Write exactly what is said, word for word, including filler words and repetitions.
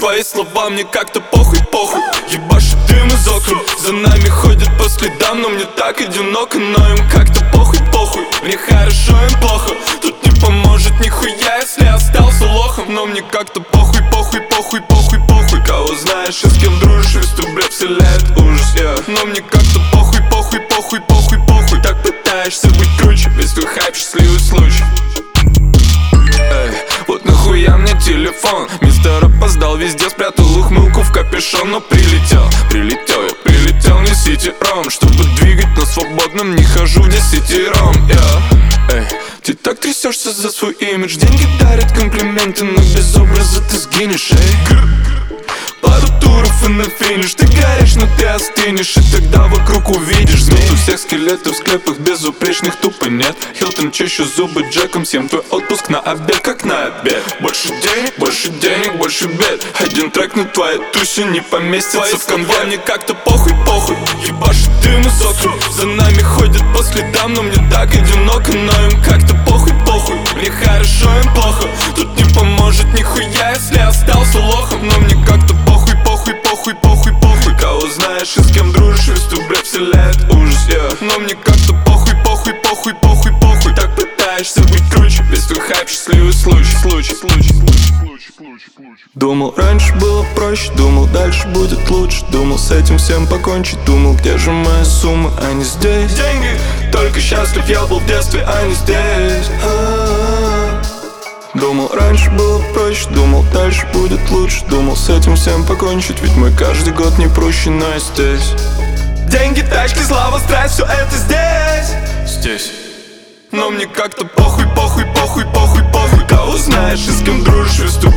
твои слова, мне как-то похуй, похуй. Ебашит дым из окон, за нами ходят по следам, но мне так одиноко, но им как-то похуй, похуй. Мне хорошо, им плохо, тут не поможет нихуя, если остался лохом. Но мне как-то похуй, похуй, похуй, похуй, похуй. Кого знаешь и с кем дружишь, весь твой бред вселяет ужас, yeah. Но мне как-то похуй, похуй, похуй, похуй, похуй. Так пытаешься быть круче, весь твой хайп счастливый случай. Эй, вот нахуя мне телефон? Мистер опоздал, везде спрятал ухмылку в капюшон. Но прилетел, прилетел, я прилетел, несите ром. Чтобы двигать на свободном, не хожу десятером, yeah. Эй, ты так трясешься за свой имидж, деньги дарят комплименты, но без образа ты сгинешь, эй. Пару туров и на финиш, ты горишь, но ты остынешь, и тогда вокруг увидишь змей. У всех скелетов в склепах безупречных тупо нет. Хилтон чищу зубы Джеком, съем твой отпуск на обед, как на обед. Больше денег, больше денег, больше бед. Один трек на твоей тусе не поместится в конвой. Мне как-то похуй, похуй, ебашит дым из окон, за нами ходят по следам, но мне так одиноко, но им как-то похуй, похуй. Мне хорошо, им плохо, тут не поможет нихуя, если остался лохом. Но мне как-то похуй, похуй, похуй, похуй, похуй. Кого знаешь и с кем дружишь, весь твой бред вселяет ужас, yeah. Но мне как-то похуй, похуй, похуй, похуй, похуй. Так пытаешься быть круче, весь твой хайп счастливый случай, случай, случай, случай. Думал, раньше было проще, думал, дальше будет лучше. Думал, с этим всем покончить, думал, где же моя сумма, а не здесь. Деньги, только счастлив я был в детстве, а не здесь. А-а-а. Думал, раньше было проще, думал, дальше будет лучше. Думал, с этим всем покончить, ведь мой каждый год не проще, но я здесь. Деньги, тачки, слава, страсть, все это здесь. Здесь. Но мне как-то похуй, похуй, похуй, похуй, похуй. Кого знаешь и с кем дружишь, весь